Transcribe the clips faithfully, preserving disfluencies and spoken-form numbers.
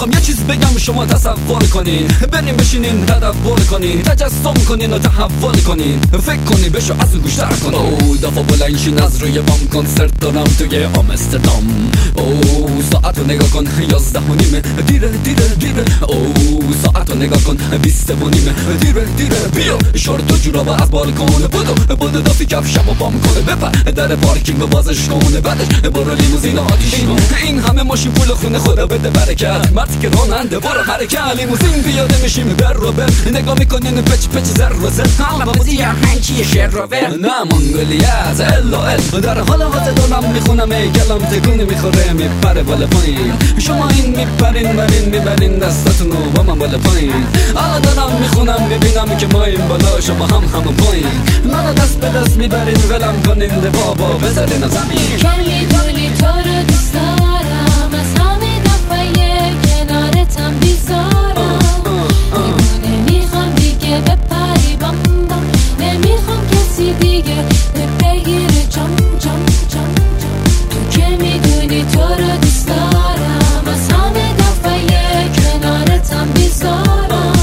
میخوام یه چیز بگم شما تصور کنین، بریم بشینین تدبر کنین، تجسم کنین و تحول کنین، فکر کنین بشو از گوشتر کنین. او دفعه بلنشین از روی بام، کنسرت دارم توی آمستردام. او ساعت رو نگاه کن یازده و نیمه، دیره دیره دیره. او ساعت رو نگاه کن بیست و نیمه، دیره دیره. بیا شورت و جورابه از بالکن، بودو بودو دافی کفشم و بام کنه، بپر در پارکینگ و بازش کنه، بعدش برو لیموزین آتیش کن. این همه ماشین پول خونه خدا بده برکت، مردی که راننده برو حرکت. لیموزین پیاده میشیم بر رو بر، نگاه میکنین پچ پچ زر و زر. حالا بازی هنچیه شر رو بر، نه منگولیت الا ال. در حال حاضر دارم میخونم ای گلم تکونه میخوره میپره بالا پایین. شما این میپرین برین میبرین دستتونو با من بالا پایین. حالا دارم میخونم میبینم که ما این بالا شما هم همون پایین. منو دست به دست میبرین ولم کنین ده بابا بذارین زمین. که میدونی تو رو دوست دارم، از همه دفعه کنارتم بیزارم. نمیخوام دیگه بپری بام بام، نمیخوام کسی دیگه بگیره جام جام جام جام. تو که میدونی تو رو دوست دارم، از همه دفعه کنارتم بیزارم.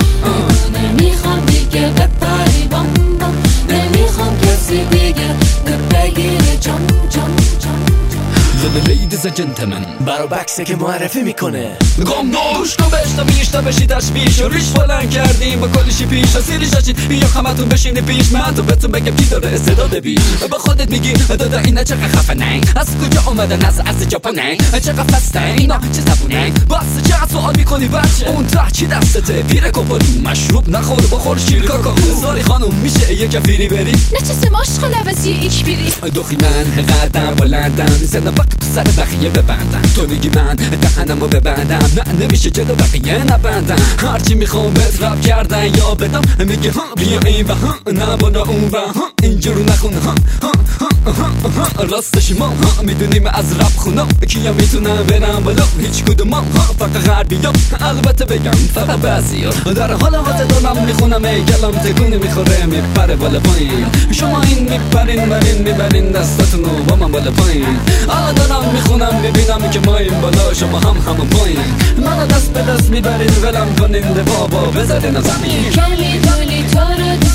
نمیخوام دیگه بپری بام بام، نمیخوام کسی دیگه بگیره جام جام جام. لیدیز جنتلمن برا بکسه که معرفی میکنه. گم نوش تو بشتا بیشتا بشی تشویش و ریش بلند کردیم با کلیشی پیش و سیری شاشید. بیا خمتون بشینی پیش من تو بهتون بگم کی داره استعداد بیش. با خودت میگی دادا اینا چقدر خفنن، از کجا اومدن از از ژاپنن، چقدر فستن اینا چه زبونن. باز چقدر سوال میکنی بچه اون ته چی دستته؟ پیره کپولی مشروب نخور بخور شیر کاکا. ساری خانم میشه یه کفیری بری نچسه ماشخ لبسی ایک بیری. دوخی من قدم بلندم زنم وقت سر بخیه ببندم. تو میگی من دهنمو ببندم، نه نمیشه جلو بقیه نبندم. هرچی میخوام بهت رب کردن یا بدم، میگه ها بیا این و ها نه بالا اون و ها اینجورو نخون ها ها ها ها. راستش ما ها میدونیم از رب خونا کیا میتونن برن بالا، هیچ کدوم ما ها فقط غربی ها. البته بگم فقط بعضی ها. در حال حاضر دارم میخونم ای گلم تکونه میخوره میپره بالا پایین. شما این میپرین برین میبرین دستتونو با من بالا پایین. حالا دارم میخونم میبینم که ما این بالا شما هم همون پایین. منو دست به دست میبرین ولم کنین ده بابا بذارین زمین. که میدونی تو رو